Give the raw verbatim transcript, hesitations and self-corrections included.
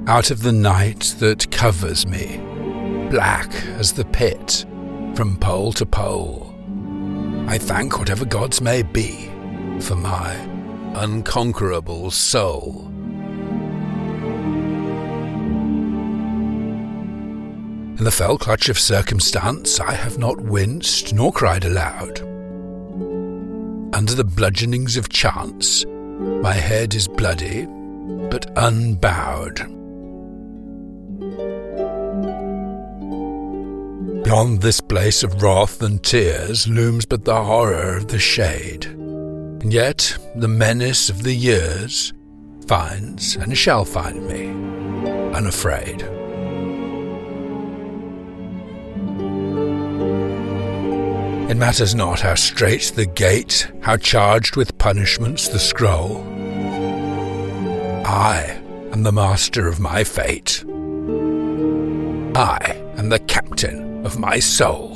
out of the night that covers me, black as the pit, from pole to pole. I thank whatever gods may be for my unconquerable soul. In the fell clutch of circumstance I have not winced nor cried aloud. Under the bludgeonings of chance my head is bloody, but unbowed. Beyond this place of wrath and tears looms but the horror of the shade, and yet the menace of the years finds and shall find me unafraid. It matters not how strait the gate, how charged with punishments the scroll. I am the master of my fate. I am the captain of my soul.